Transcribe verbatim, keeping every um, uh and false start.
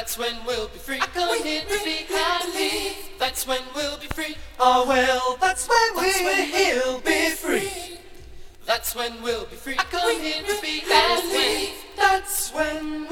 That's when we'll be free. Come here to be happy. That's when we'll be free. Oh well, that's when That's when we'll be free. That's when we'll be free. Come here to be happy. That's when